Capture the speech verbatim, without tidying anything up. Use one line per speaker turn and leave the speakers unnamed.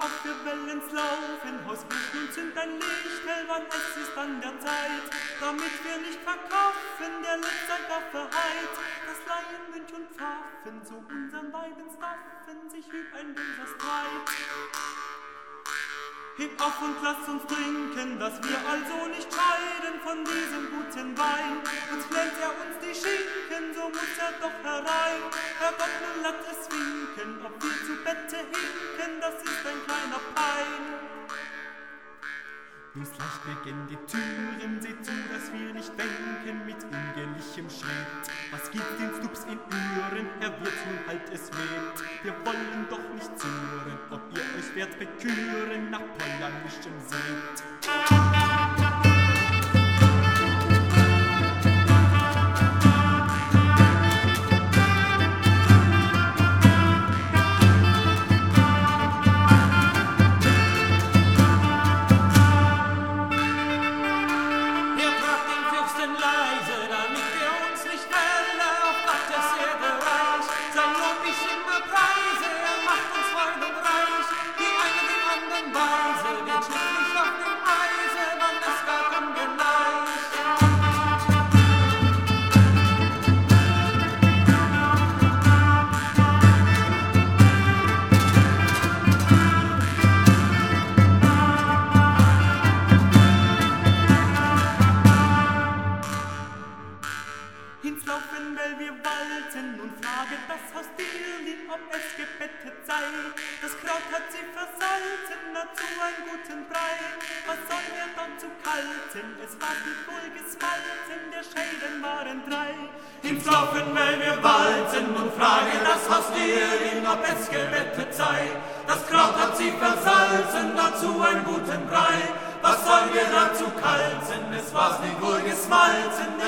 auf, wir wollen's laufen, Haus bricht und zünd ein Licht, hell, wann es ist an der Zeit, damit wir nicht verkaufen, der letzte Gaffe heit, das Laien, Mönch und Pfaffen, so unseren Leibenswaffen, sich üb ein böser Streit. Heb auf und lass uns trinken, dass wir also nicht scheiden von diesem guten Wein. Uns klemmt er uns die Schinken, so muss er doch herein. Herrgott, nun lasst es winken, ob wir zu Bette hinken, das ist ein kleiner Pein. Bloß leicht beginnen die Türen, seht zu, dass wir nicht denken mit ungelichem Schritt. Was gibt den Stups in Üren, er wird nun halt es mit. Wir wollen doch nicht zuhren, ob ihr euch werdet beküren nach pollanischem Sitt. Hinslaufen, weil wir walten und fragen das Haus Dirlin, ob es gebettet sei. Das Kraut hat sie versalzen, dazu einen guten Brei. Was soll er dazu kalten? Es war nicht wohl gesmalzen, der Schäden waren drei. Hinslaufen, weil wir walten und fragen das Haus Dirlin, ob es gebettet sei. Das Kraut hat sie versalzen, dazu einen guten Brei. Was sollen wir dazu kalten? Es war's nicht wohl gesmalzen,